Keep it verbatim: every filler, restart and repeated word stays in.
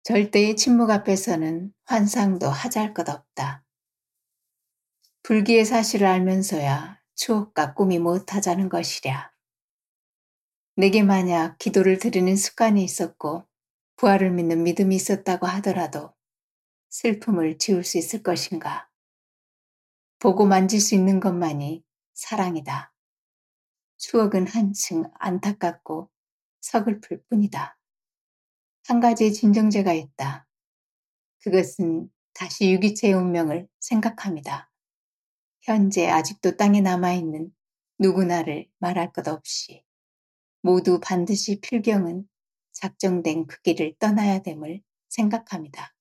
절대의 침묵 앞에서는 환상도 하잘 것 없다. 불기의 사실을 알면서야 추억과 꿈이 못하자는 것이랴. 내게 만약 기도를 드리는 습관이 있었고 부활을 믿는 믿음이 있었다고 하더라도 슬픔을 지울 수 있을 것인가? 보고 만질 수 있는 것만이 사랑이다. 추억은 한층 안타깝고 서글플 뿐이다. 한 가지의 진정제가 있다. 그것은 다시 유기체의 운명을 생각합니다. 현재 아직도 땅에 남아있는 누구나를 말할 것 없이 모두 반드시 필경은 작정된 그 길을 떠나야 됨을 생각합니다.